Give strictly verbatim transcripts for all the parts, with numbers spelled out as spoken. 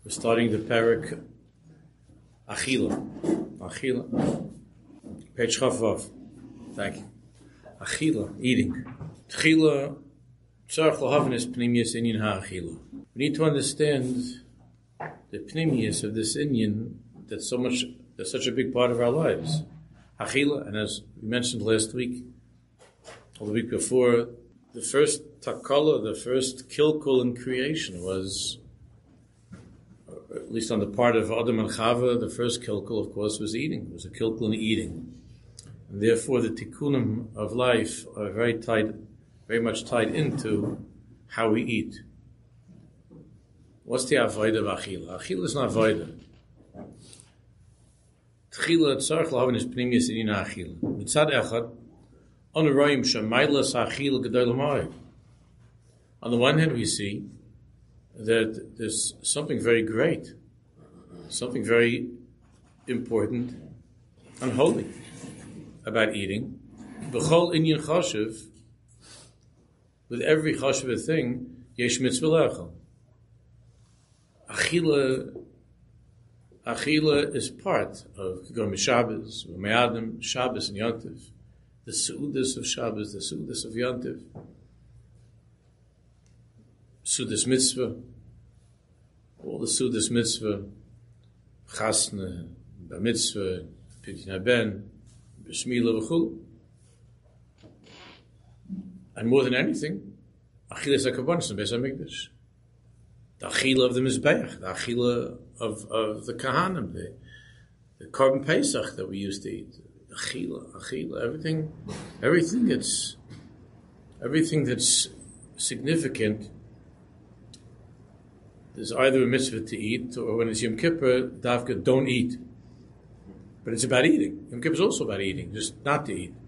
We're starting the parak Achila. Achila. Page Chavav. Thank you. Achila, eating. Achila, tzarech lahavin is pnimius inyan ha'achila. We need to understand the pnimius of this inyan that's so much, that's such a big part of our lives. Achila, and as we mentioned last week, or the week before, the first takala, the first kilkul in creation was, at least on the part of Adam and Chava, the first kilkul, of course, was eating. It was a kilkul in eating. And therefore, the tikkunim of life are very tied, very much tied into how we eat. What's the avodah of achila? Achila is not avodah. Tchila tzarech lahavin is pnimius inyan achila. Mitzad echad, on the roim shemaylas achila gedol l'mayim. On the one hand, we see that there's something very great, something very important and holy about eating. B'chol inyan chashiv, with every chashiv thing, yesh mitzvah lechel. Achila, achila is part of Gom Shabbos, Me'adim, Shabbos and Yontiv, the Seudas of Shabbos, the Seudas of Yontiv, Seudas Mitzvah, all the Seudas Mitzvah, Chasna, Bar Mitzvah, Pidyon HaBen, B'Shmila V'chul. And more than anything, Achila is a kabbanis in Beis HaMikdash. The Achila of the Mizbeach, the Achila of, of the Kahanim, the, the Korban Pesach that we used to eat. Achila, Achila, everything, everything that's, everything that's significant. There's either a mitzvah to eat, or when it's Yom Kippur, Davka, don't eat. But it's about eating. Yom Kippur is also about eating, just not to eat.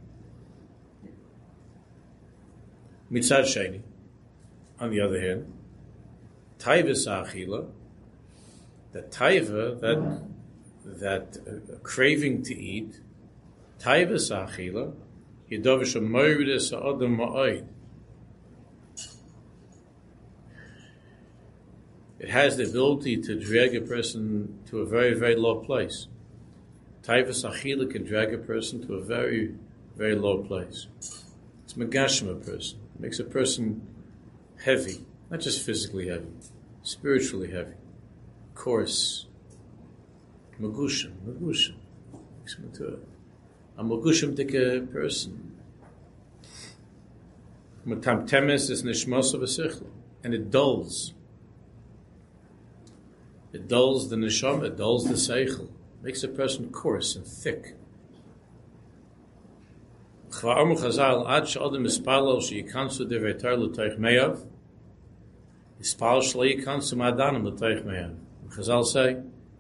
Mitzad Sheni, on the other hand, Taivas Achila, the Taiva, that, that uh, craving to eat, Taivas Achila, Yedovish Amoyrides Adam Ma'oid. It has the ability to drag a person to a very, very low place. Taivas Achila can drag a person to a very, very low place. It's Megashim a person. It makes a person heavy, not just physically heavy, spiritually heavy, coarse, Megushim, Megushim. Makes him into a, a Megushim-dike person. Matam temes is nishmos of a sichel, and it dulls. It dulls the neshama, it dulls the seichel. Makes a person coarse and thick. Chva Amru Chazal, ad she'adam ispalel sheyikansu divrei Torah l'toich me'av, ispal shlo yikansu ma'adanim l'toich me'av. Chazal say,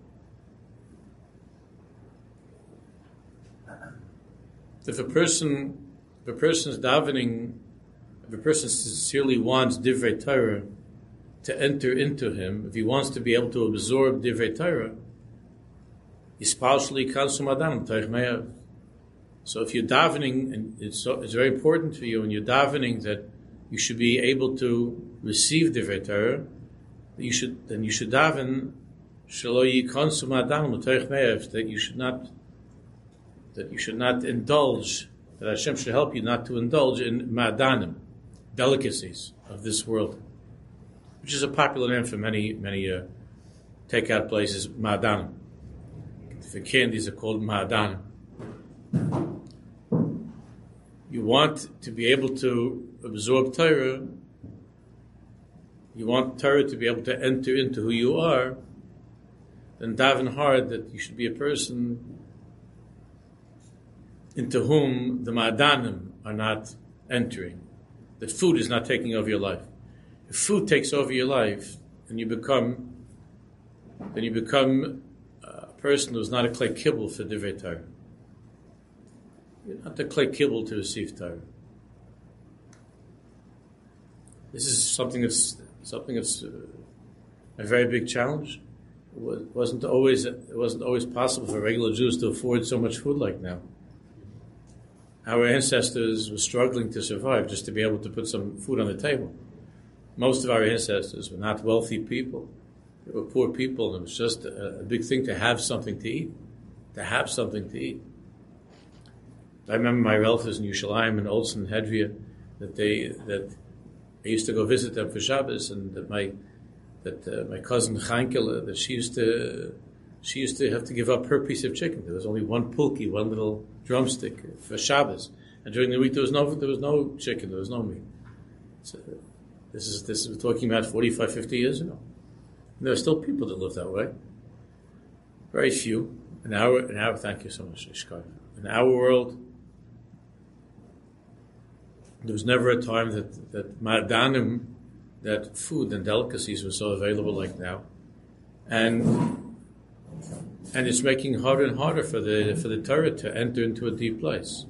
if a person, if a person's davening, if a person sincerely wants divrei Torah to enter into him, if he wants to be able to absorb divrei Torah, so if you're davening, and it's, so, it's very important for you, and you're davening that you should be able to receive divrei Torah, you should, then you should daven that you should not, that you should not indulge, that Hashem should help you not to indulge in ma'adanim, delicacies of this world, which is a popular name for many, many uh, takeout places, ma'adanim. The candies are called ma'adanim. You want to be able to absorb Torah, you want Torah to be able to enter into who you are, then daven hard that you should be a person into whom the ma'adanim are not entering, that food is not taking over your life. If food takes over your life, then you become, then you become a person who's not a clay kibble for divrei Torah. You're not a clay kibble to receive Torah. This is something that's something that's uh, a very big challenge. It wasn't always it wasn't always possible for regular Jews to afford so much food like now. Our ancestors were struggling to survive just to be able to put some food on the table. Most of our ancestors were not wealthy people. They were poor people, and it was just a, a big thing to have something to eat. To have something to eat. I remember my relatives in Yerushalayim and Olson and Hedvia, that they that I used to go visit them for Shabbos, and that my that uh, my cousin Chankele, that she used to she used to have to give up her piece of chicken. There was only one pulki, one little drumstick for Shabbos, and during the week there was no there was no chicken, there was no meat. So this is this is we're talking about forty-five, fifty years ago. And there are still people that live that way. Very few. In our in our thank you so much, Ishkai. In our world, there was never a time that that ma'adanim, that food and delicacies were so available like now, and and it's making harder and harder for the for the Torah to enter into a deep place.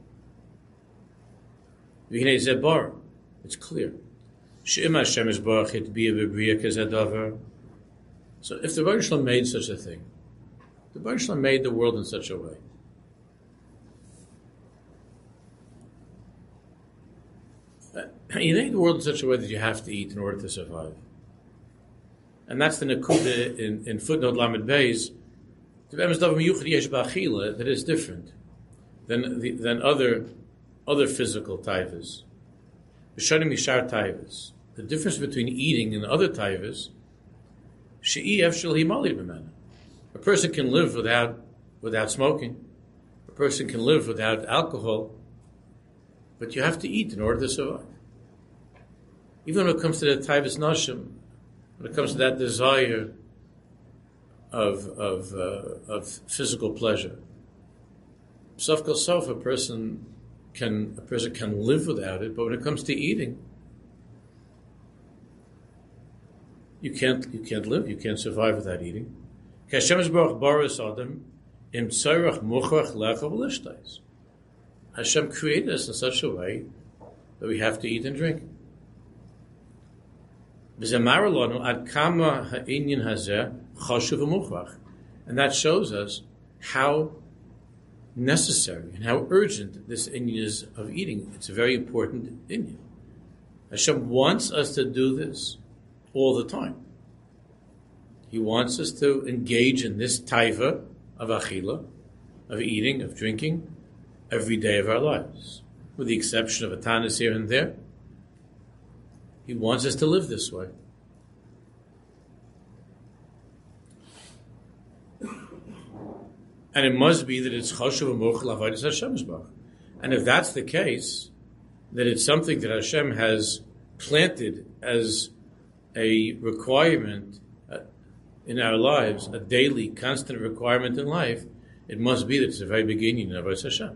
It's clear. So if the Baruch Shalom made such a thing, the Baruch Shalom made the world in such a way. You made the world in such a way that you have to eat in order to survive. And that's the Nakuda in, in footnote Lamed Beis, that is different than the, than other other physical taivas. The difference between eating and other taivas, a person can live without without smoking. A person can live without alcohol, but you have to eat in order to survive. Even when it comes to the taivas nashim, when it comes to that desire of of uh, of physical pleasure, sof kol sof, a person can a person can live without it. But when it comes to eating, you can't you can't live, you can't survive without eating. Hashem created us in such a way that we have to eat and drink. And that shows us how necessary and how urgent this inyan is of eating. It's a very important inyan. Hashem wants us to do this all the time. He wants us to engage in this taiva of achila, of eating, of drinking, every day of our lives, with the exception of a tanis here and there. He wants us to live this way. And it must be that it's chashuv u'mochel avodas Hashem Yisbarach. And if that's the case, that it's something that Hashem has planted as a requirement in our lives, a daily, constant requirement in life, it must be that it's a very beginning of avodas Hashem.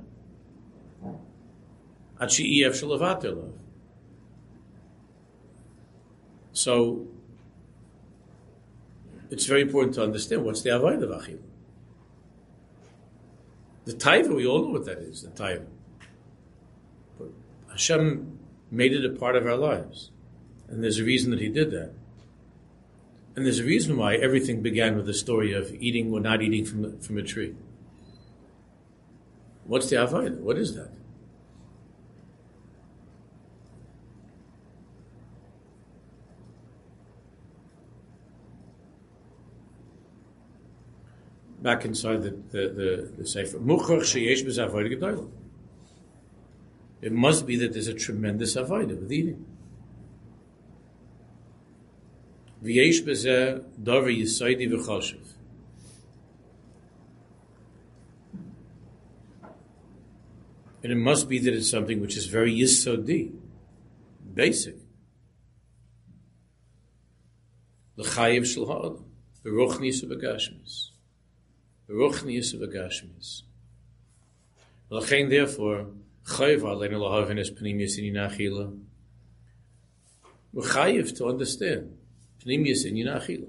So, it's very important to understand what's the avodah of achila. The taiva, we all know what that is, the taiva. But Hashem made it a part of our lives. And there's a reason that He did that. And there's a reason why everything began with the story of eating or not eating from, from a tree. What's the avodah? What is that? Back inside the the the, the sefer, it must be that there's a tremendous avodah with eating. V'yesh b'zeh davar yisaidi v'chashuv. And it must be that it's something which is very yisodi, basic. L'chayiv shel ha'adam, v'ruchnius v'gashmis. V'ruchnius v'gashmis. L'chein, therefore, chayiv aleinu lahavin es pnimius in achila. We're chayiv to understand pnimius in achila.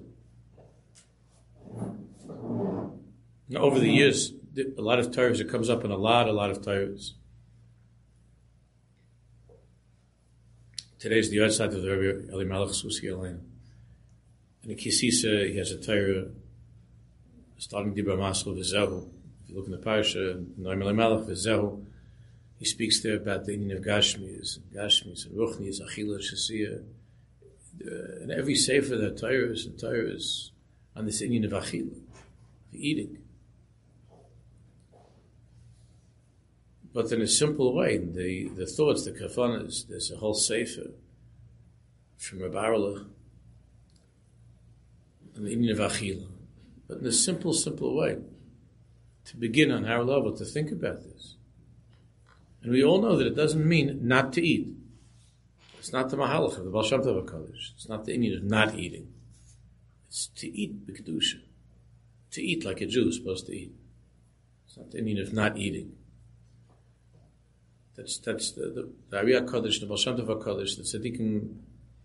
Now, over the years, a lot of Torahs, it comes up in a lot, a lot of Torahs. Today's the outside of the Rebbe Eli Melech Susi Elena. And in Kisisa, he has a Torah starting Dibra Masel V'zehu. If you look in the Parasha, Noam Eli Melech V'zehu, he speaks there about the Indian of Gashmis, Gashmis, and Ruchnis, Achila, Shasiya. uh, in every sefer that Torah is, the Torah is on this inyan of achila, of eating. But in a simple way, the, the thoughts, the kafanas, there's a whole sefer from Reb Arlech on the inyan of achila. But in a simple, simple way, to begin on our level to think about this. And we all know that it doesn't mean not to eat. It's not the mahalach of the Baal Shem Tov HaKadosh. It's not the inyan of not eating. It's to eat b'kedusha. To eat like a Jew is supposed to eat. It's not the inyan of not eating. That's that's the the, the Ari HaKadosh, the Baal Shem Tov HaKadosh, the tzaddikim.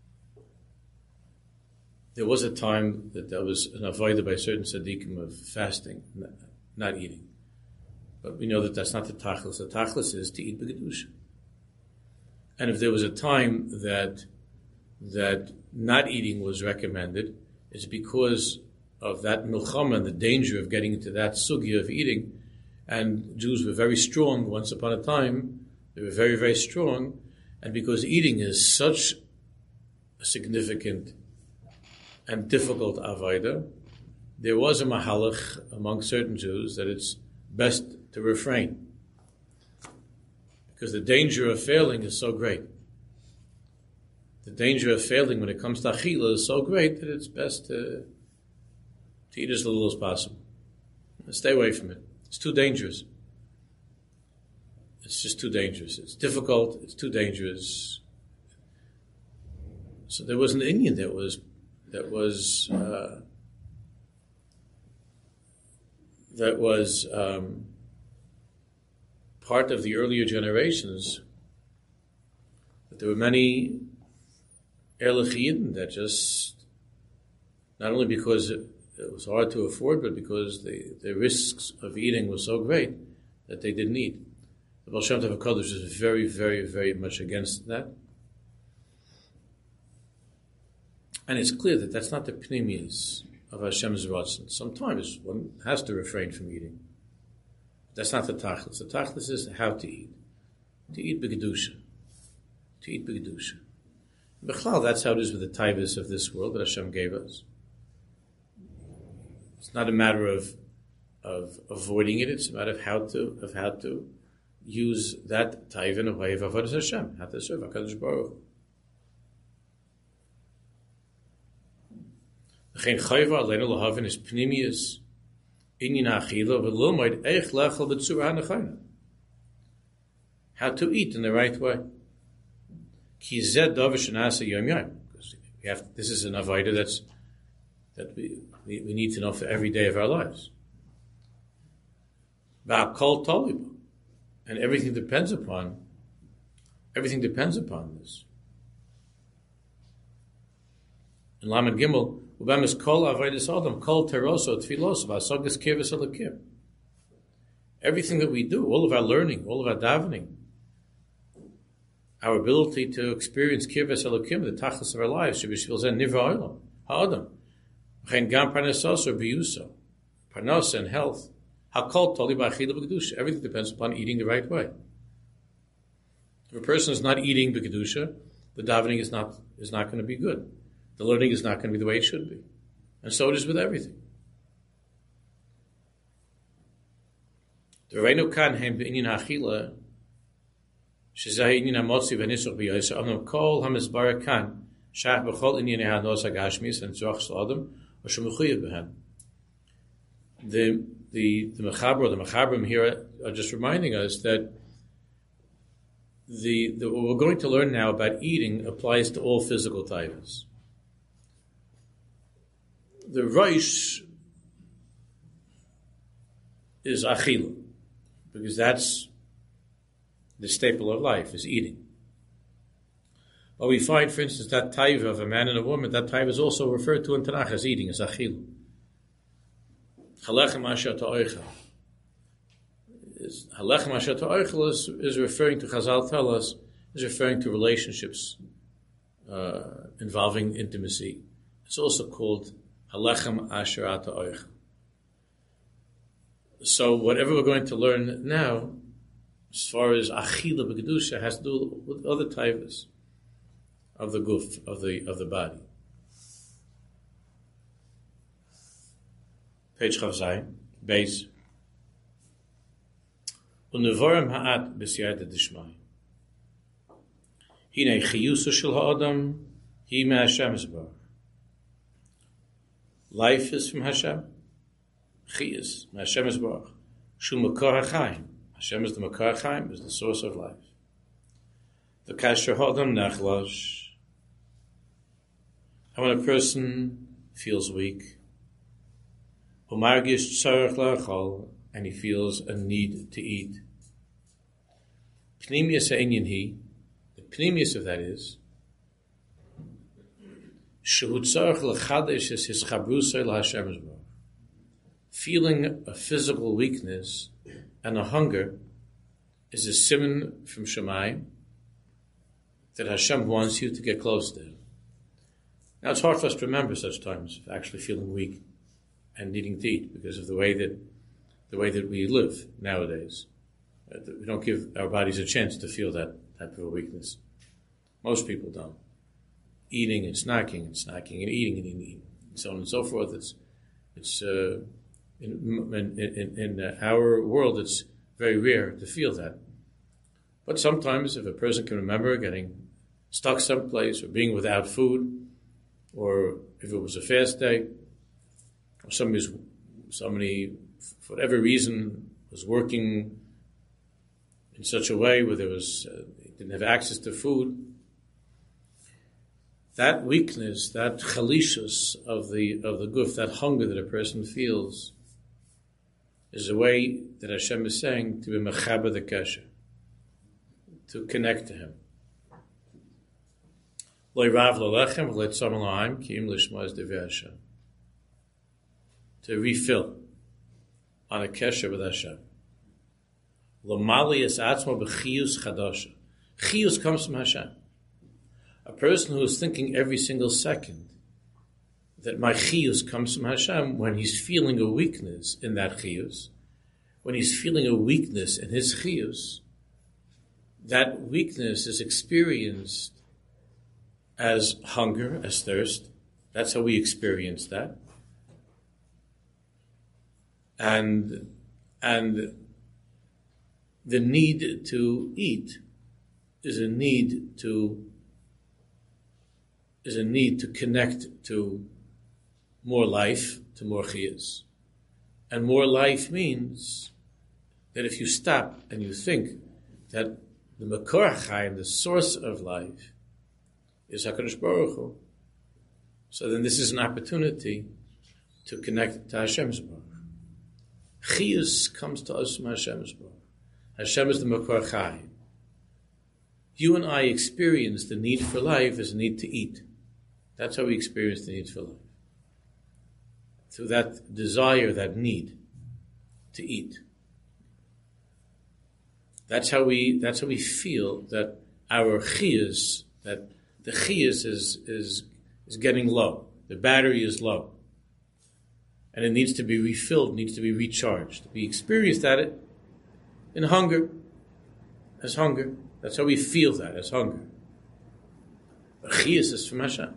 There was a time that there was an avodah by certain tzaddikim of fasting, not, not eating. But we know that that's not the tachlis. The tachlis is to eat b'kedusha. And if there was a time that that not eating was recommended, it's because of that milchama and the danger of getting into that sugya of eating. And Jews were very strong once upon a time. They were very, very strong. And because eating is such a significant and difficult avodah, there was a mahalach among certain Jews that it's best to refrain. Because the danger of failing is so great. The danger of failing when it comes to achila is so great that it's best to, to eat as little as possible. Stay away from it. It's too dangerous. It's just too dangerous. It's difficult. It's too dangerous. So there was an inyan that was that was uh, that was um, part of the earlier generations. That there were many Erlich Yidden that just, not only because it, it was hard to afford, but because the, the risks of eating were so great that they didn't eat. The Baal Shem Tov HaKadosh is very, very, very much against that. And it's clear that that's not the pnimius of Hashem's ratzon. Sometimes one has to refrain from eating. That's not the tachlis. The tachlis is how to eat. To eat b'kedusha. To eat b'kedusha. B'chlal, that's how it is with the taivas of this world that Hashem gave us. It's not a matter of of avoiding it. It's a matter of how to of how to use that taiva in a way of avodas Hashem, how to serve HaKadosh Baruch Hu. V'chein chayva aleinu lahavin is pnimius inyan ha'achila v'lilmoid eich lechel b'tzura ha'nechayna. How to eat in the right way. Ki zed davar shenasa yom yom. Because we have, this is an avodah that's that we, we we need to know for every day of our lives. V'akol toliba, and everything depends upon everything depends upon this. In Lamed Gimel, ubam is kol avodas adam, kol teroso tfilos v'asagas kirvus alakim. Everything that we do, all of our learning, all of our davening, our ability to experience kirvus alakim, the tachlis of our lives, shebishvil zen nivra olam ha'adam, v'chein gam parnasos or biyuso, parnas and health. Hakol toli b'achila b'kedusha. Everything depends upon eating the right way. If a person is not eating b'kedusha, the davening is not is not going to be good. The learning is not going to be the way it should be, and so it is with everything. The reinu kan hem b'inyan ha'achila shezeh inyan ha'motzi v'nisach b'yoseh amnam kol ha'mizbarah kan shach b'chol inyan ha'nos ha'gashmis and tzorach s'adam or shemuchuyev b'hem. The the the mechaber or the mechabrim here are just reminding us that the, the what we're going to learn now about eating applies to all physical taivas. The Rosh is achila, because that's the staple of life, is eating. But we find, for instance, that taiva of a man and a woman, that taiva is also referred to in Tanakh as eating, as achila. Halechem asher ta'oichel is halechem asher ta'oichel is, is referring to, Chazal tell us, is referring to relationships uh, involving intimacy. It's also called halechem asher ta'oichel. So whatever we're going to learn now, as far as achila b'kedusha, has to do with other taivas of the guf, of the of the body. Page Chavzai, base. Unevorim ha'at b'siyata d'shmai. Hine chiyusa shel ha'adam, hi me Hashem zbarach. Life is from Hashem. Chiyus, me Hashem zbarach. Shu makor ha'chaim. Hashem is the makor ha'chaim, is the source of life. The kasher ha'adam nechlash. And when a person feels weak, umargish tzarech la'achol, and he feels a need to eat. Pnimius ha'inyan hi, the pnimius of that is, shehu tzarech l'chadesh es his chabrusay l'Hashem zbarach. Feeling a physical weakness and a hunger is a siman from Shemayim that Hashem wants you to get close to Him. Now it's hard for us to remember such times of actually feeling weak and needing to eat because of the way that the way that we live nowadays. Uh, we don't give our bodies a chance to feel that type of a weakness. Most people don't. Eating and snacking and snacking and eating and eating and so on and so forth. It's it's uh, in, in, in, in uh, our world it's very rare to feel that. But sometimes if a person can remember getting stuck someplace or being without food, or if it was a fast day, or somebody's, somebody, for whatever reason, was working in such a way where there was, uh, didn't have access to food, that weakness, that chalishus of the of the guf, that hunger that a person feels, is a way that Hashem is saying to be mechaber the kesher, to connect to Him. To refill on a kesher with Hashem. Chiyus comes from Hashem. A person who is thinking every single second that my chiyus comes from Hashem, when he's feeling a weakness in that chiyus, when he's feeling a weakness in his chiyus, that weakness is experienced as hunger, as thirst. That's how we experience that. And and the need to eat is a need to is a need to connect to more life, to more chiyus. And more life means that if you stop and you think that the makor ha'chaim, the source of life, is HaKadosh Baruch Hu, so then this is an opportunity to connect to Hashem's Baruch. Chiyus comes to us from Hashem's Baruch. Hashem is the makor ha'chaim. You and I experience the need for life as a need to eat. That's how we experience the need for life. Through that desire, that need to eat. That's how we. That's how we feel that our chiyus, that the chiyus is is is getting low. The battery is low, and it needs to be refilled. Needs to be recharged. We experience that in hunger, as hunger. That's how we feel that as hunger. But chiyus is from Hashem.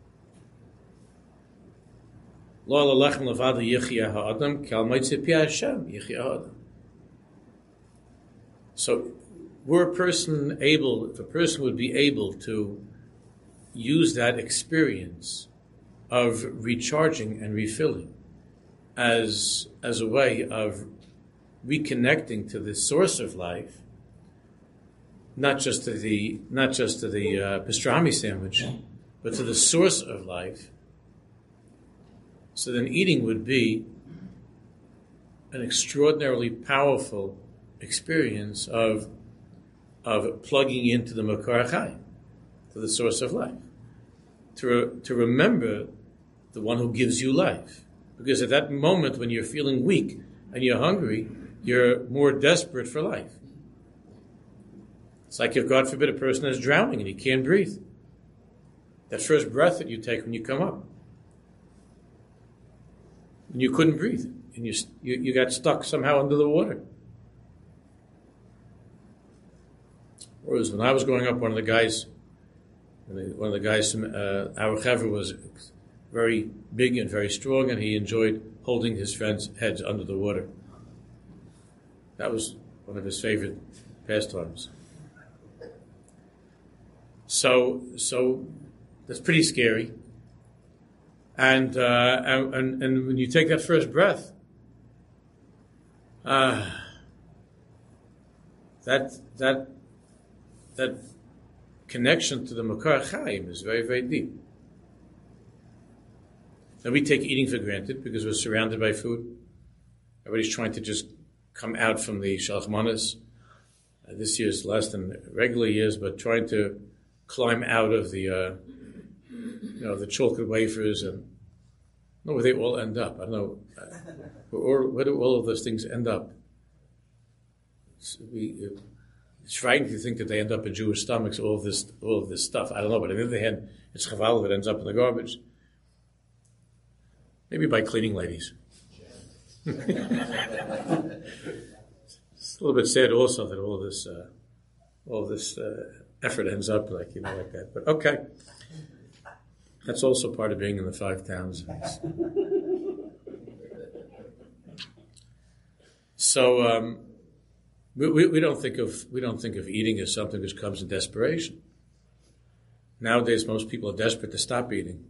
So, were a person able, if a person would be able to use that experience of recharging and refilling as as a way of reconnecting to the source of life, not just to the not just to the uh, pastrami sandwich, but to the source of life, so then eating would be an extraordinarily powerful experience of of plugging into the makor ha'chaim, to the source of life, to to remember the one who gives you life, because at that moment when you're feeling weak and you're hungry, you're more desperate for life. It's like if, God forbid, a person is drowning and he can't breathe. That first breath that you take when you come up, and you couldn't breathe, and you you, you got stuck somehow under the water. Whereas when I was growing up, one of the guys And the, one of the guys from uh, our Chaver was very big and very strong, and he enjoyed holding his friends' heads under the water. That was one of his favorite pastimes. So, so that's pretty scary. And uh, and and when you take that first breath, uh, that that that connection to the Makar Chaim is very, very deep. And we take eating for granted because we're surrounded by food. Everybody's trying to just come out from the Shalach Manas. Uh, this year is less than regular years, but trying to climb out of the, uh, you know, the chocolate wafers, and I don't know where they all end up. I don't know uh, where, where do all of those things end up. So we, uh, it's frightening to think that they end up in Jewish stomachs. All of this, all of this stuff. I don't know, but on the other hand, it's chaval that ends up in the garbage. Maybe by cleaning ladies. It's a little bit sad also that all this, uh, all this uh, effort ends up like you know like that. But okay, that's also part of being in the five towns. So um, we, we we don't think of we don't think of eating as something which comes in desperation. Nowadays, most people are desperate to stop eating.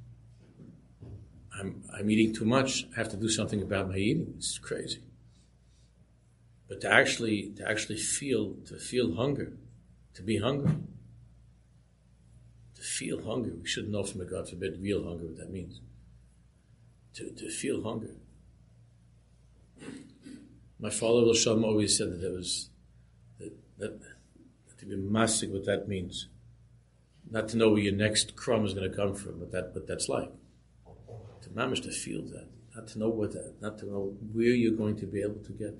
I'm I'm eating too much. I have to do something about my eating. It's crazy. But to actually to actually feel to feel hunger, to be hungry, to feel hunger. We shouldn't know from a God forbid real hunger what that means. To to feel hunger. My father Rosh Hashanah always said that it was that, that, that to be masig what that means. Not to know where your next crumb is going to come from, but that what that's like. To manage to feel that, not to know what that, not to know where you're going to be able to get.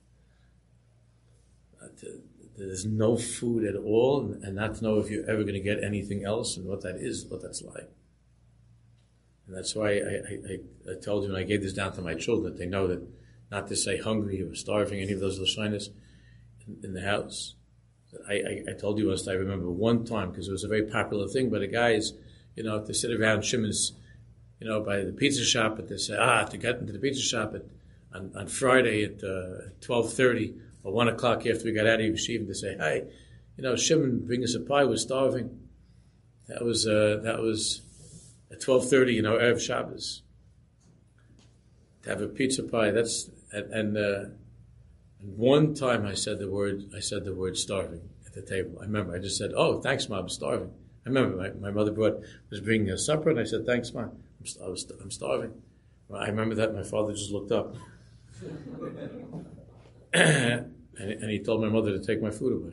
To, there's no food at all, and, and not to know if you're ever going to get anything else, and what that is, what that's like. And that's why I, I, I, I told you when I gave this down to my children that they know that not to say hungry or starving, any of those lashonos in, in the house. I, I, I told you once. I remember one time because it was a very popular thing by the guys, you know, to sit around Shimon's. You know, by the pizza shop, and they say, ah, to get into the pizza shop at, on, on Friday at uh, twelve thirty or one o'clock after we got out of Yeshiva, to say, hey, you know, Shimon, bring us a pie, we're starving. That was, uh, that was at twelve thirty, you know, Erev Shabbos. To have a pizza pie, that's, and, and, uh, and one time I said the word, I said the word starving at the table. I remember, I just said, oh, thanks, Mom, I'm starving. I remember my, my mother brought, was bringing us supper, and I said, thanks, Mom. I'm, I was, I'm starving. Well, I remember that my father just looked up. and, and he told my mother to take my food away.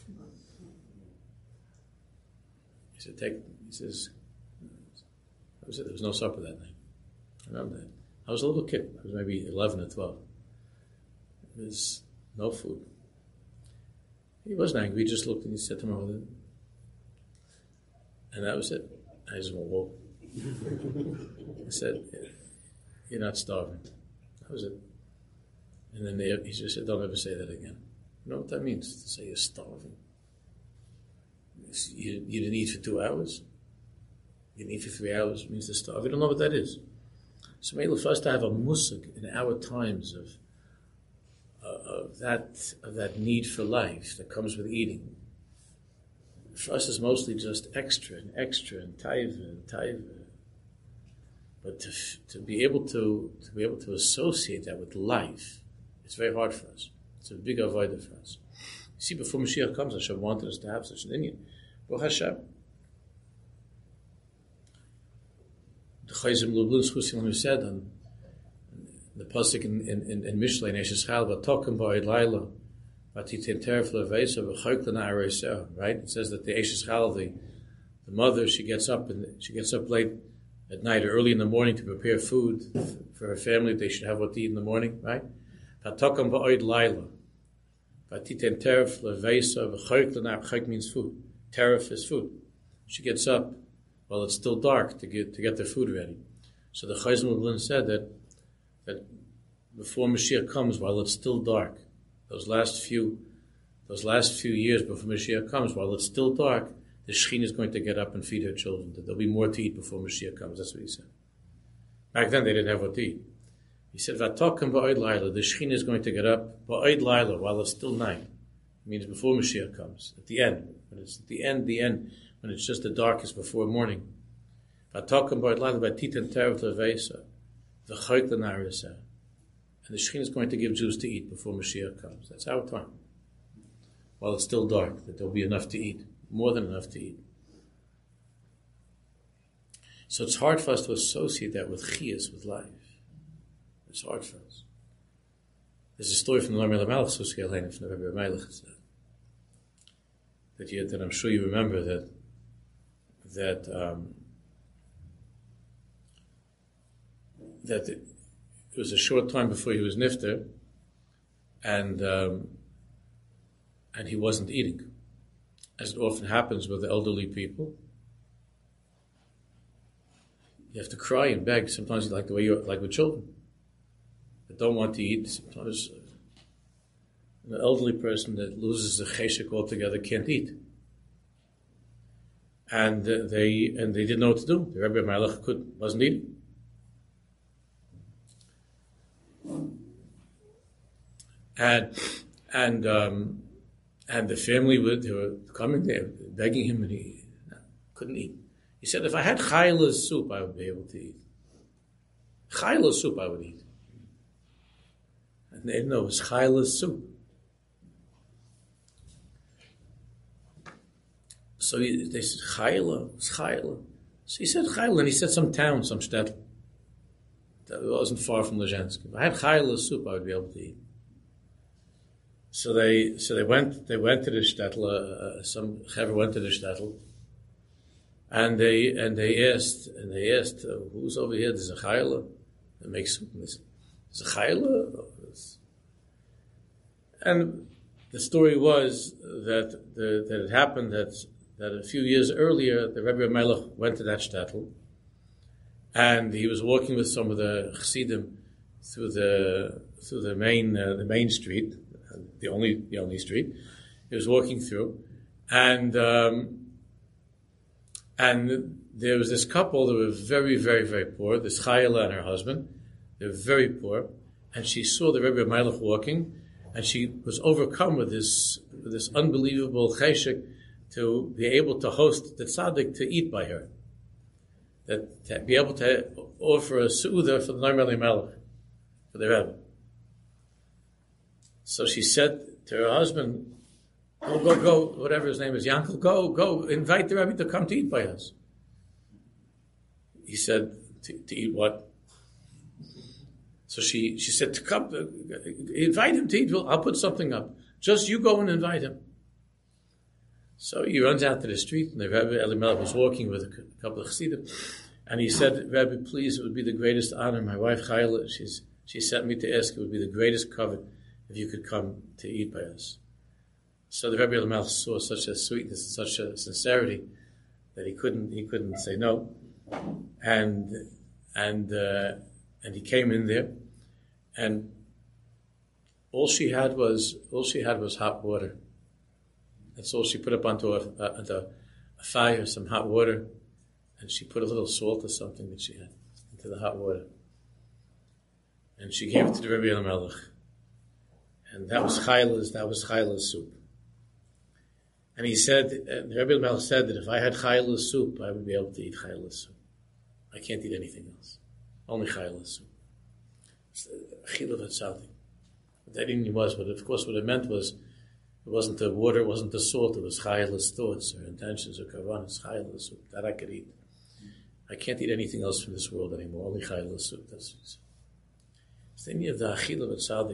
He said, take, he says, that was it. There was no supper that night. I remember that. I was a little kid. I was maybe eleven or twelve. There was no food. He wasn't angry. He just looked and he said to my mother, and that was it. I just went, whoa. I said, you're not starving. That was it. And then they, he just said, don't ever say that again. You know what that means, to say you're starving? You, you didn't eat for two hours? You didn't eat for three hours? It means to starve. You don't know what that is. So maybe for us to have a musik in our times of, uh, of, that, of that need for life that comes with eating, for us is mostly just extra and extra and taiva and taiva. But to to be able to to be able to associate that with life, it's very hard for us. It's a big avodah for us. You see, before Mashiach comes, Hashem wanted us to have such an Indian. Baruch Hashem. The Chayzim Lublin Schusim who said on the pasuk in in in, in Mishlei in Eshes Chal, "Vatokim ba'id laila." Right? It says that the Eshes Chal, the, the mother, she gets up and she gets up late at night or early in the morning to prepare food for her family. They should have what to eat in the morning, right? Chayk means food. Teref is food. She gets up while it's still dark to get to get their food ready. So the Chayzim Lublin said that that before Mashiach comes, while it's still dark, Those last few, those last few years before Mashiach comes, while it's still dark, the Shekhinah is going to get up and feed her children, that there'll be more to eat before Mashiach comes. That's what he said. Back then they didn't have what to eat. He said, Vatokim ba'od laila, the Shekhinah is going to get up ba'od laila, while it's still night. It means before Mashiach comes, at the end. When it's at the end, the end, when it's just the darkest before morning. Vatokim ba'od laila, vatitan terev leveisa, v'choit l'narisa. And the Shekhinah is going to give Jews to eat before Mashiach comes. That's our time. While it's still dark, that there'll be enough to eat. More than enough to eat. So it's hard for us to associate that with chiyas, with life. It's hard for us. There's a story from the Noam Melech, Suski Aleinu, from the Rebbe Melech, that, you, that I'm sure you remember, that that um, that it was a short time before he was nifter, and um, and he wasn't eating, as it often happens with the elderly people. You have to cry and beg. Sometimes you like the way you like with children that don't want to eat. Sometimes an elderly person that loses the cheshek altogether can't eat, and uh, they and they didn't know what to do. The Rebbe Melech could wasn't eating, and and um, and the family would they were coming there begging him, and he no, couldn't eat. He said, if I had chayla soup, I would be able to eat. Chayla soup, I would eat. And they didn't know it was chayla soup. So he, they said, chayla, it's chayla. So he said chayla, and he said some town, some shtetl. That wasn't far from Lezhensk. If I had chayla soup, I would be able to eat. So they, so they went, they went to the shtetl, uh, some chaver went to the shtetl, And they and they asked and they asked uh, who's over here? There's a chayla that makes there's a chayla, and the story was that the, that it happened that that a few years earlier the Rebbe Melech went to that shtetl, and he was walking with some of the chassidim through the through the main uh, the main street, the only the only street. He was walking through, and. Um, And there was this couple that were very, very, very poor, this Chayla and her husband. They were very poor. And she saw the Rebbe Melech walking, and she was overcome with this with this unbelievable cheshek to be able to host the tzaddik to eat by her. That to be able to offer a su'udah for the Noam Melech, for the Rebbe. So she said to her husband, Go, go, go, whatever his name is, Yankel, go, go, invite the Rebbe to come to eat by us. He said, to, to eat what? So she, she said, to come, uh, invite him to eat, I'll put something up. Just you go and invite him. So he runs out to the street, and the Rebbe Elimelech was walking with a couple of chassidim, and he said, Rebbe, please, it would be the greatest honor. My wife, Chayla, she's, she sent me to ask, it would be the greatest covet if you could come to eat by us. So the Rebbe Elimelech saw such a sweetness, such a sincerity, that he couldn't he couldn't say no, and and uh, and he came in there, and all she had was all she had was hot water. That's all she put up onto a, onto a fire, some hot water, and she put a little salt or something that she had into the hot water, and she gave it to the Rebbe Elimelech, and that was chayla's that was chayla's soup. And he said, uh, the Rebbe Melech said that if I had chayla soup, I would be able to eat chayla soup. I can't eat anything else. Only chayla soup. Chila v'tzadi. What that even was, but of course what it meant was, it wasn't the water, it wasn't the salt, it was chayla's thoughts or intentions or kavanas, chayla soup. That I could eat. I can't eat anything else from this world anymore. Only chayla soup. That's it. It's the idea of the chila v'tzadi.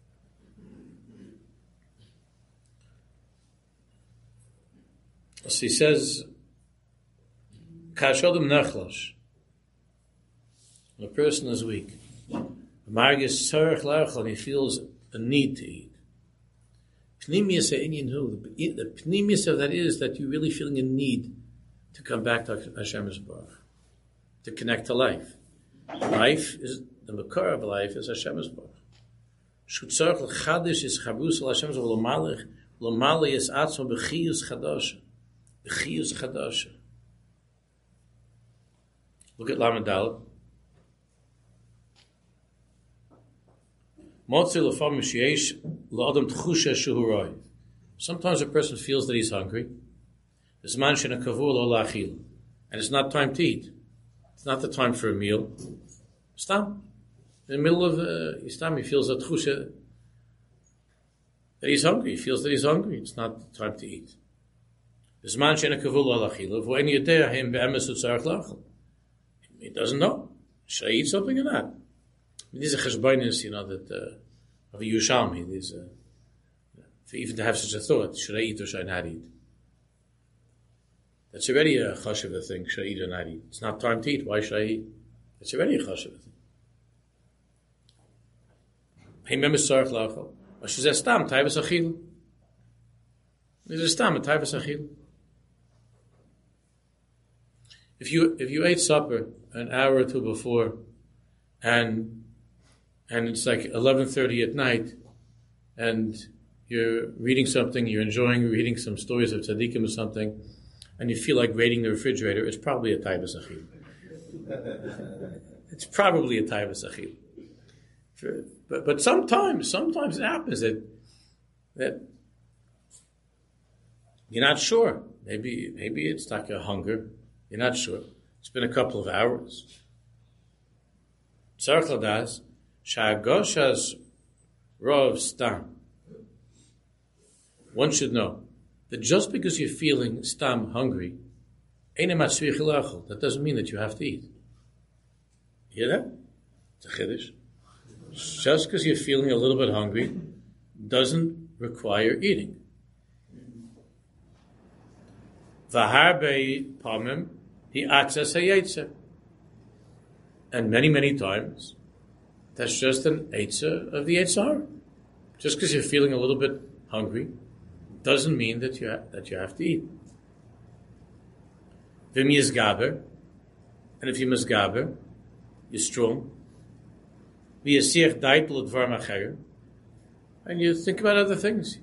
So he says, Kashodim nechlash. When a person is weak, Margis tzarech la'achal, he feels a need to eat. Pnimius ha'inyan, the pnimius of that is that you're really feeling a need to come back to Hashem Yisbarach, to connect to life. Life is, the makor of life is Hashem Yisbarach. Shutzarech l'chadish is chabrus al Hashem Yisbarach l'malech, l'malech is atzma b'chiyus chadash. The chiyus chadasha. Look at Lamed Daled. Sometimes a person feels that he's hungry. And it's not time to eat. It's not the time for a meal. Stam. In the middle of uh, Stam, he feels a tchusha that he's hungry. He feels that he's hungry. It's not the time to eat. He doesn't know. Should I eat something or not? These are cheshbonis, you know, that uh, of a Yerushalmi. These, uh, for even to have such a thought, should I eat or should I not eat? That's already a chashuv thing. Should I eat or not eat? It's not time to eat. Why should I eat? It's already a chashuv thing. Hey, remember sarach lachol. Or she says stam taivas achil. There's a stam a taivas achil. If you if you ate supper an hour or two before, and and it's like eleven thirty at night, and you're reading something, you're enjoying reading some stories of tzaddikim or something, and you feel like raiding the refrigerator, it's probably a taivas achil. It's probably a taivas achil. But but sometimes sometimes it happens that that you're not sure. Maybe maybe it's like a hunger. You're not sure. It's been a couple of hours. Tzarech ladas sha'agoshas rov stam. One should know that just because you're feeling stam hungry, that doesn't mean that you have to eat. Hear that? It's a chiddush. Just because you're feeling a little bit hungry doesn't require eating. V'harbe pamim the atzas hayetzer. And many, many times, that's just an eitzah of the Eitzah. Just because you're feeling a little bit hungry doesn't mean that you ha- that you have to eat. V'im yizgaber, and if you misgaber, you're strong. V'yasich daitel advar macher, and you think about other things.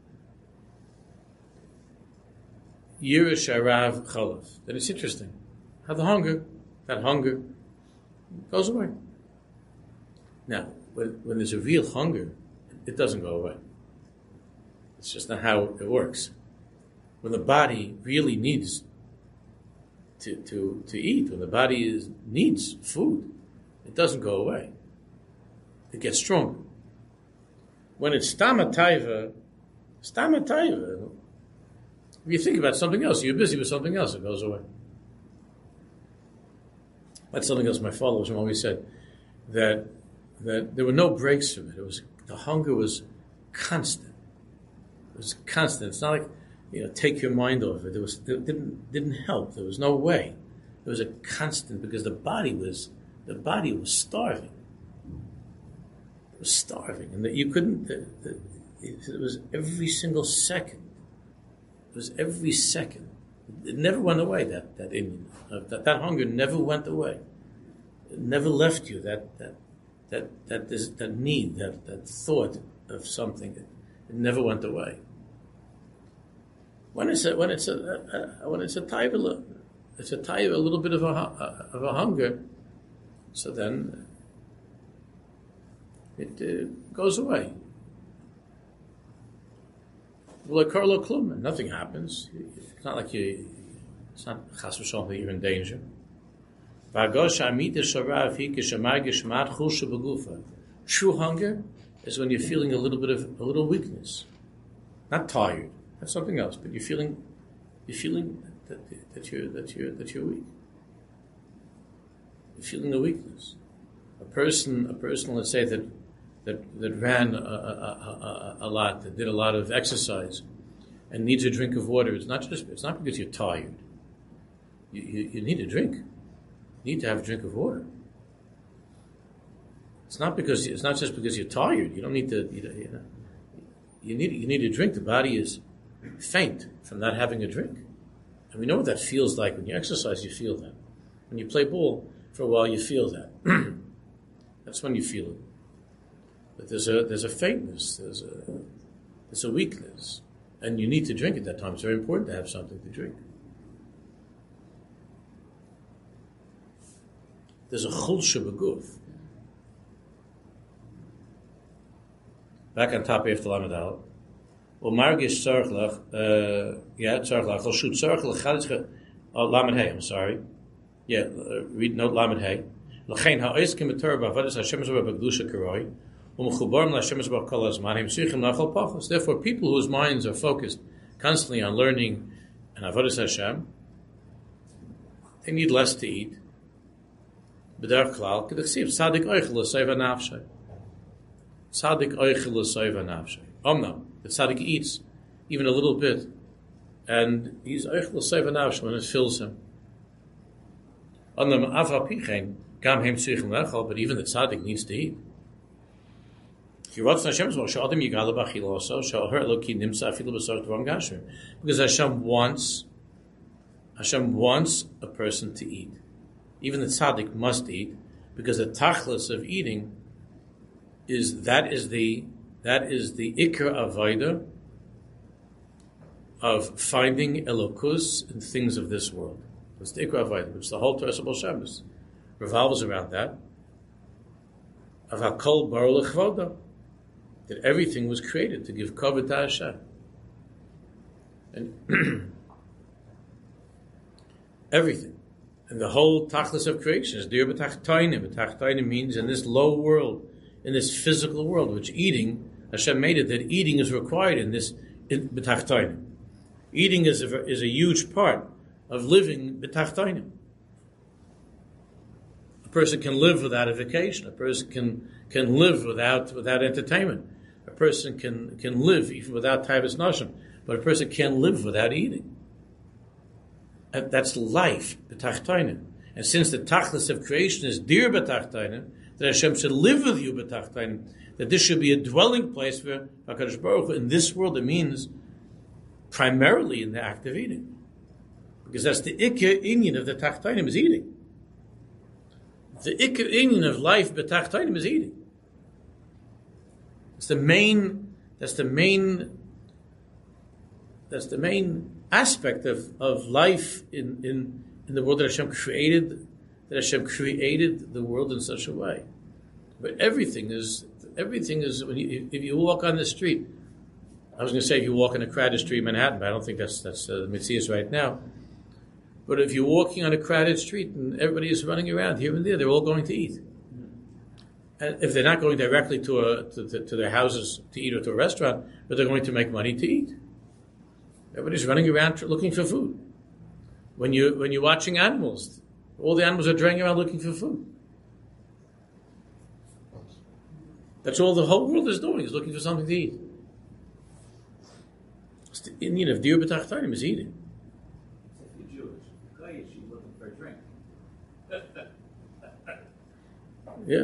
Yirish arav chalav. Then it's interesting how the hunger, that hunger, goes away. Now, when, when there's a real hunger, it doesn't go away. It's just not how it works. When the body really needs to to, to eat, when the body is, needs food, it doesn't go away. It gets stronger. When it's stamataiva, stamataiva, if you think about something else, you're busy with something else, it goes away. That's something else my followers always said, that that there were no breaks from it. It was the hunger was constant. It was constant. It's not like, you know, take your mind off it. It was it didn't didn't help. There was no way. It was a constant because the body was the body was starving. It was starving, and that you couldn't. The, the, it, it was every single second. It was every second. It never went away. That that Indian, uh, that that hunger never went away. It never left you. That that that that this, that need, that that thought of something, it, it never went away. When it's a when it's a, a when it's a type of it's a type a little bit of a of a hunger, so then it uh, goes away. Well, like Carlo Klum, nothing happens. It's not like you. It's not chas v'shalom that you're in danger. True hunger is when you're feeling a little bit of a little weakness, not tired. That's something else. But you're feeling, you're feeling that, that you're that you're that you're weak. You're feeling a weakness. A person, a person, let's say that. That, that ran a, a, a, a lot, that did a lot of exercise, and needs a drink of water. It's not just. It's not because you're tired. You, you, you need a drink. You need to have a drink of water. It's not because. It's not just because you're tired. You don't need to. You know, you need. You need a drink. The body is faint from not having a drink, and we know what that feels like. When you exercise, you feel that. When you play ball for a while, you feel that. That's when you feel it. But there's a there's a faintness, there's a there's a weakness, and you need to drink at that time. It's very important to have something to drink. there's a chulsha b'guf. Back on top after Lamed Al. Well, Margish Tzarchlach, uh, yeah, Tzarchlach, I'll shoot Tzarchlach, Chaditzcha, oh, Lamed Hey, I'm sorry. Yeah, uh, read note Lamed Hey. L'chein ha'oiskim b'torah b'avadas Hashem z'or b'gdusha karoi, u'mechubarim l'Hashem z'or kol hazman, him sichim nachal pachos. Therefore, people whose minds are focused constantly on learning and avodas Hashem, they need less to eat. B'derech klal, k'dechsiv, tzadik oichel l'seiva nafshay. Tzadik oichel l'seiva nafshay. Omnam, the tzaddik eats even a little bit, and he's oichel l'seiva nafshay when it fills him. Omnam aval pichein, gam hem tzrichim lechal, but even the tzaddik needs to eat. Because Hashem wants, Hashem wants a person to eat. Even the tzaddik must eat, because the tachlis of eating is that is the that is the ikra avodah of finding elokus in things of this world. It's the ikra avodah, which the whole Torah Shabbos revolves around that. Of hakol bar lechvoda, that everything was created to give kavod to Hashem. And everything. And the whole tachlis of creation is dir b'tachtainim. B'tachtainim means in this low world, in this physical world, which eating, Hashem made it that eating is required in this b'tachtainim. Eating is a, is a huge part of living b'tachtainim. A person can live without a vacation. A person can can live without without entertainment. A person can can live even without taivas nashim. But a person can't live without eating. And that's life, b'tachtainim. And since the tachlis of creation is dir b'tachtainim, that Hashem should live with you b'tachtainim, that this should be a dwelling place for HaKadosh Baruch Hu. In this world, it means primarily in the act of eating. Because that's the ikar inyan of the tachtainim is eating. The ikar inyan of life b'tachtainim is eating. It's the main, that's the main, that's the main aspect of, of life in, in, in the world that Hashem created, that Hashem created the world in such a way. But everything is, everything is, when you, if you walk on the street, I was going to say if you walk in a crowded street in Manhattan, but I don't think that's, that's uh, the Metzias right now. But if you're walking on a crowded street and everybody is running around here and there, they're all going to eat. And if they're not going directly to, a, to, to, to their houses to eat or to a restaurant, but they're going to make money to eat. Everybody's running around looking for food. When you when you're watching animals, all the animals are running around looking for food. That's all the whole world is doing, is looking for something to eat. It's the Indian of dir b'tachtainim is eating. If you're Jewish, Goyish, you're looking for a drink. Yeah.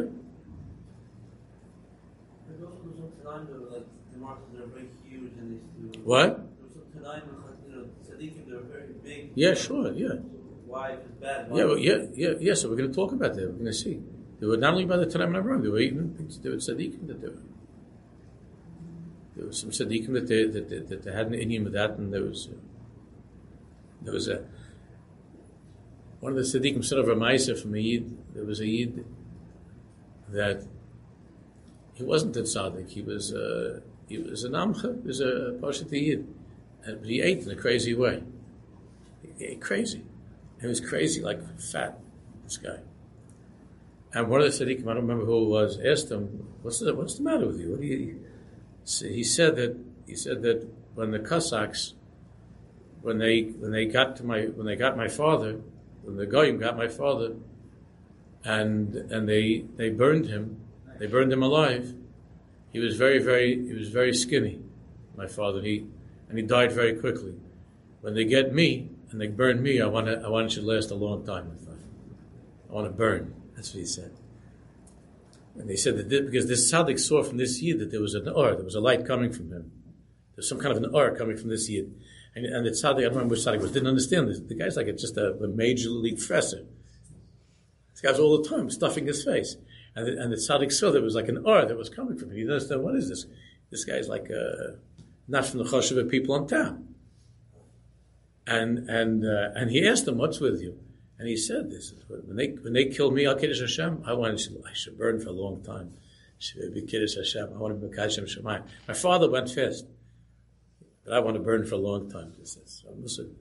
There's also some time though, like the markets are very huge and these two. What? They're very big. Yeah, sure, yeah. Why if it's bad? Yeah, well, yeah, yeah, yeah. So we're going to talk about that. We're going to see. They were not only by the Tanam and Abraham, they were even there were tzaddikim that they were. There was some tzaddikim that they that, that, that they had an Indian with that, and there was uh, there was a one of the tzaddikim said of a Ma'aseh from a Yid. There was a Yid that he wasn't a tzaddik. He was uh, he was an amcha. He was a pashat Yid. But he ate in a crazy way. He ate crazy. He was crazy, like fat, this guy. And one of the tzaddikim, I don't remember who it was, asked him, what's the, what's the matter with you? What do you... He said that he said that when the Cossacks, when they when they got to my when they got my father, when the Goyim got my father, and and they they burned him, they burned him alive. He was very very he was very skinny, my father. He And he died very quickly. When they get me and they burn me, I want to. I want it to last a long time. I want to burn. That's what he said. And they said that this, because this tzaddik saw from this yid that there was an or, there was a light coming from him. There's some kind of an or coming from this yid, and, and the tzaddik, I don't remember which tzaddik was, didn't understand this. The guy's like a, just a, a major league professor. This guy's all the time stuffing his face, and the, and the tzaddik saw there was like an or that was coming from him. He didn't understand what is this. This guy's like a, not from the choshev people in town. And and uh, and he asked him, "What's with you?" And he said this, when they when they killed me, Al Kiddush Hashem, I wanted to, I should burn for a long time. I should be Kiddush Hashem. I want to be Hashem Shemayim. My father went fast, but I want to burn for a long time. He says, so listen.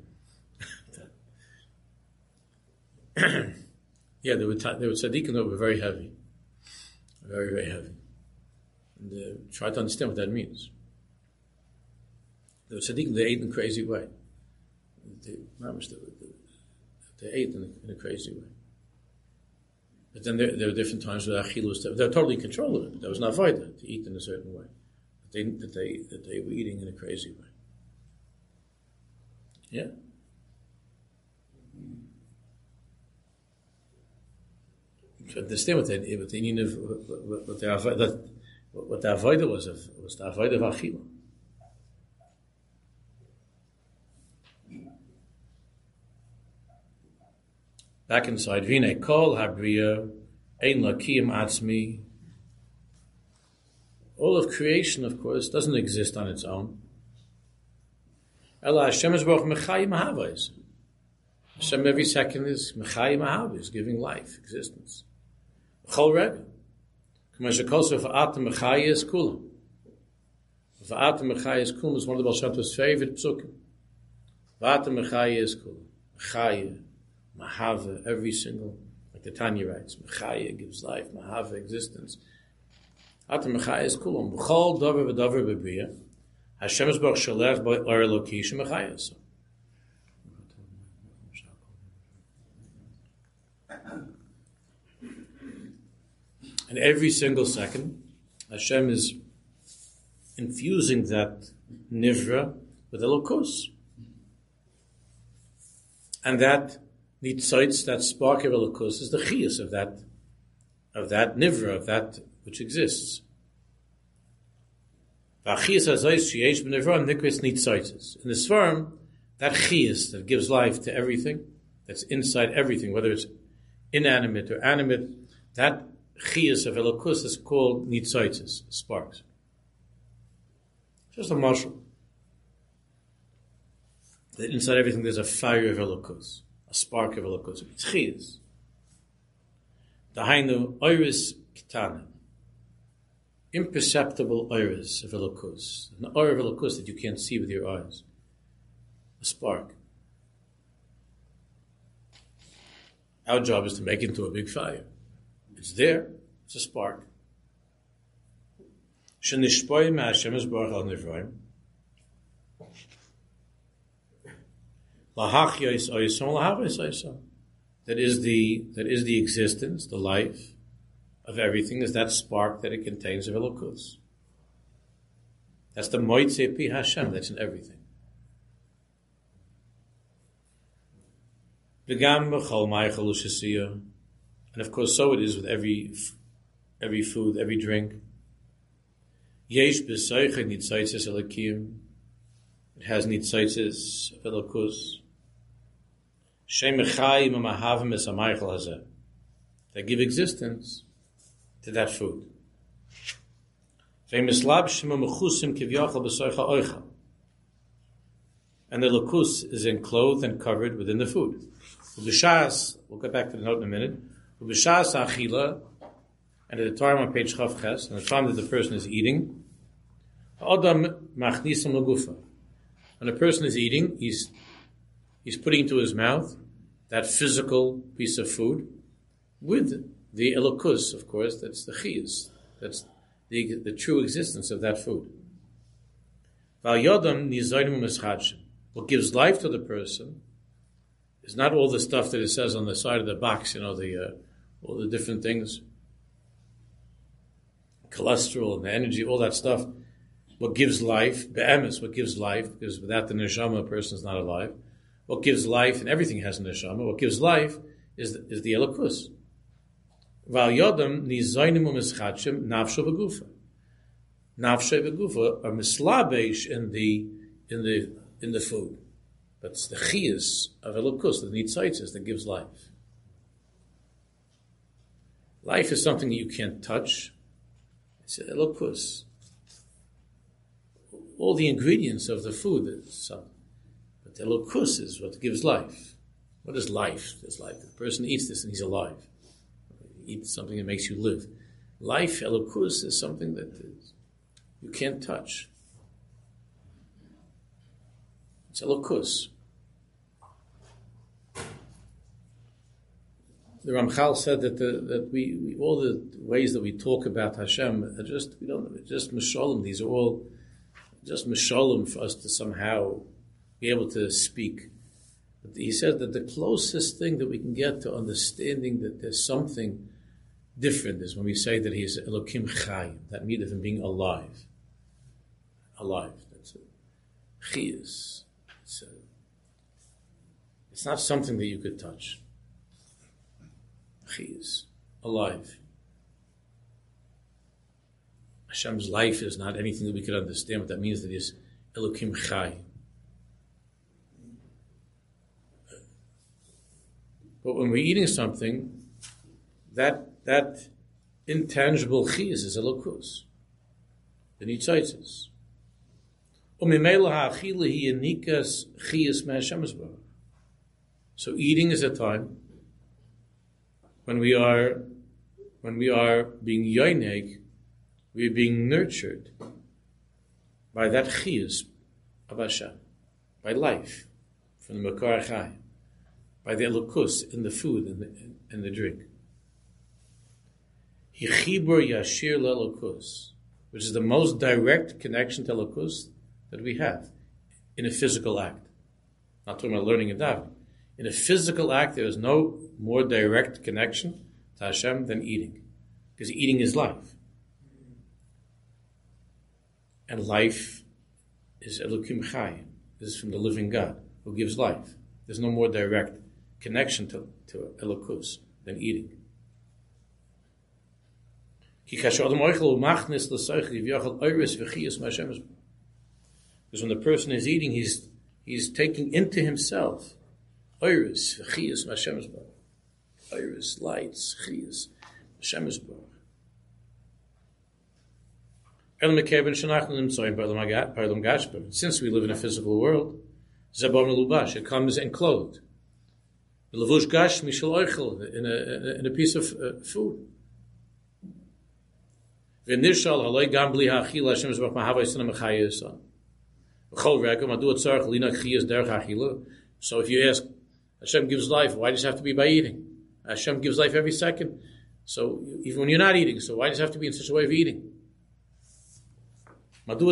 Yeah, there were t- there were tzaddikim that were very heavy, very very heavy. And uh, try to understand what that means. There were tzaddikim that ate in a crazy way. They, they ate in a, in a crazy way. But then there, there were different times where achila was, they were totally in control of it. There was not avodah to eat in a certain way. That they, that they, that they were eating in a crazy way. Yeah. You understand what they, what they needed, what, what, their, that, what the avodah was of, was the avodah of achila. Back inside, Vine kol habriya ein lakiyim atzmi. All of creation, of course, doesn't exist on its own. Ela Hashem is baruch mechayim mahavos. Hashem every second is mechayim mahavos, giving life, existence. Chol rega. K'mashe koso v'atem mechayis kulam. V'atem mechayis kulam is one of the Baal Shem Tov's favorite psukim. V'atem mechayis kulam. Mechayim. Mahava, every single, like the Tanya writes, Mechaya gives life, Mahava, existence. Ata Mechaya is kulam. B'chol davar v'davar b'briya, Hashem is baruch shalech by Or Elokish Mechaya. So, and every single second, Hashem is infusing that nivra with Elokus. And that Nitzoitz, that spark of Elokus, is the chiyus of that, of that nivra, of that which exists. In the Sfarim, that chiyus that gives life to everything, that's inside everything, whether it's inanimate or animate, that chiyus of Elokus is called Nitzoitzes, sparks. Just a marshal. That inside everything there's a fire of Elokus. A spark of Elokus. It's chiyus. Dahainu oiris kitana. Imperceptible oiris of Elokus. An oir of Elokus that you can't see with your eyes. A spark. Our job is to make it into a big fire. It's there. It's a spark. Shenishpoy me'Hashem yisborach al nivroim. That is the that is the existence, the life of everything, is that spark that it contains of Elokus. That's the Moitzei Pi Hashem, that's in everything. And of course, so it is with every every food, every drink. It has nitzaitzes of Elokus. That give existence to that food. And the Elokus is enclosed and covered within the food. We'll get back to the note in a minute. And at the time on page Chav Ches, and the time that the person is eating, when a person is eating, he's he's putting into his mouth that physical piece of food with the Elokus, of course, that's the chiyus, that's the the true existence of that food. What gives life to the person is not all the stuff that it says on the side of the box, you know, the uh, all the different things, cholesterol and the energy, all that stuff. What gives life, be'emes, what gives life, because without the neshama, a person is not alive. What gives life, and everything has a neshama, what gives life is the, is the Elokus. Val yodam nizaynim u'mischadshim nafsho v'gufa. Nafsho v'gufa are mislabesh in the in the in the food, but it's the chiyus of Elokus, the nitzaitzes, that gives life. Life is something that you can't touch. It's Elokus. All the ingredients of the food is something. But the Elokus is what gives life. What is life? There's life. The person eats this and he's alive. He eats something that makes you live. Life, Elokus, is something that is, you can't touch. It's Elokus. The Ramchal said that the, that we, we all the ways that we talk about Hashem are just we don't just mishalim. These are all just mishalim for us to somehow be able to speak. But he said that the closest thing that we can get to understanding that there's something different is when we say that he is Elokim Chayim. That means of him being alive, alive. That's it. Chiyus. It's, a, it's not something that you could touch. He is alive. Hashem's life is not anything that we could understand, but that means that he is Elokim Chai. But when we're eating something, that that intangible chiyus is Elokus. The Nitzotzes. Umimela ha'achila hi yanikas chiyus me'Hashem yisbarach. So eating is a time when we are, when we are being yoineg, we are being nurtured by that chiyus of Hashem, by life, from the Makar Chai, by the elokus in the food and the, and the drink. Hichibur yashir le'elokus, which is the most direct connection to elokus that we have in a physical act. Not talking about learning and davening. In a physical act, there is no more direct connection to Hashem than eating. Because eating is life. And life is Elokim Chayim. This is from the living God who gives life. There's no more direct connection to, to Elokus than eating. Because when the person is eating, he's he's taking into himself Iris, Chiyus, Hashem's Baruch. Iris, lights, Chiyus, Hashem's Baruch. Since we live in a physical world, it comes enclosed. In a, in a, in a piece of uh, food. So if you ask, Hashem gives life, why does it have to be by eating? Hashem gives life every second. So even when you're not eating, so why does it have to be in such a way of eating? The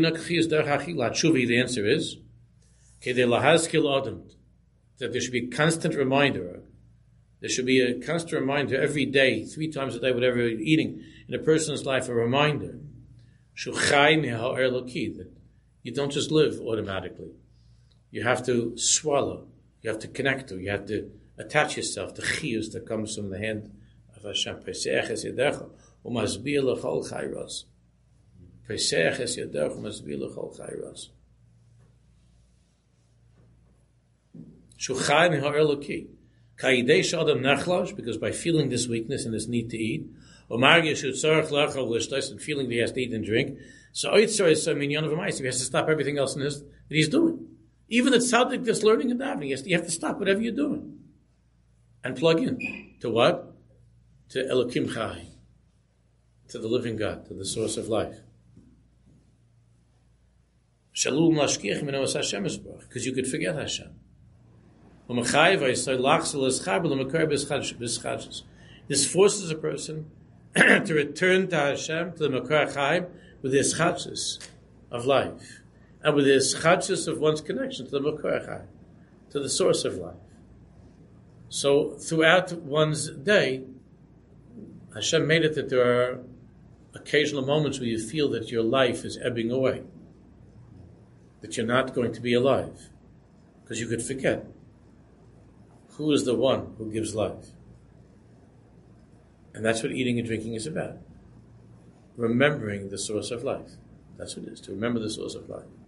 answer is that there should be a constant reminder. There should be a constant reminder every day, three times a day, whatever you're eating, in a person's life, a reminder. That you don't just live automatically. You have to swallow. You have to connect to. You have to attach yourself to chiyus that comes from the hand of Hashem. Pesach es yadecha u'masbir l'chol chayros. Pesach es yadecha u'masbir l'chol chayros. Shuchai miha eloki. Ka'idei sh'adam nechlash, because by feeling this weakness and this need to eat, u'margi shutzarach l'chol l'shtais, and feeling that he has to eat and drink, so oitzor is a minyan of a mice. He has to stop everything else in his, that he's doing. Even the tzaddik that's learning and davening, you have to stop whatever you're doing and plug in to what? To Elokim Chai, to the living God, to the source of life. Shalom lashkiach minos Hashem yisbarach, because you could forget Hashem. This forces a person to return to Hashem, to the Makar Chaim, with his chachas of life. And with his chachas of one's connection to the Makar Chaim, to the source of life. So throughout one's day, Hashem made it that there are occasional moments where you feel that your life is ebbing away, that you're not going to be alive, because you could forget who is the one who gives life. And that's what eating and drinking is about. Remembering the source of life. That's what it is, to remember the source of life.